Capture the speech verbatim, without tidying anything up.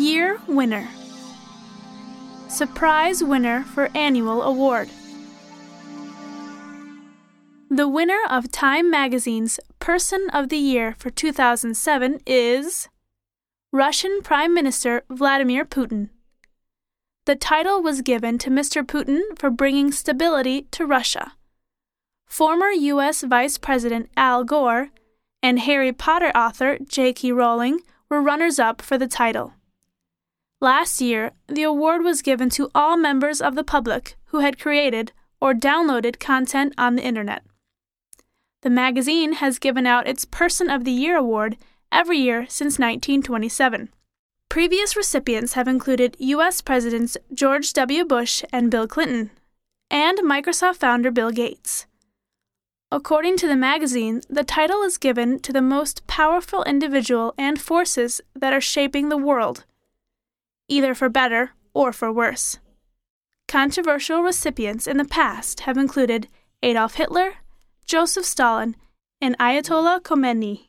Year Winner. Surprise winner for annual award. The winner of Time Magazine's Person of the Year for two thousand seven is Russian Prime Minister Vladimir Putin. The title was given to Mister Putin for bringing stability to Russia. Former U S Vice President Al Gore and Harry Potter author J K Rowling were runners-up for the title. Last year, the award was given to all members of the public who had created or downloaded content on the Internet. The magazine has given out its Person of the Year award every year since nineteen twenty-seven. Previous recipients have included U S Presidents George W. Bush and Bill Clinton, and Microsoft founder Bill Gates. According to the magazine, the title is given to the most powerful individual and forces that are shaping the world, either for better or for worse. Controversial recipients in the past have included Adolf Hitler, Joseph Stalin, and Ayatollah Khomeini.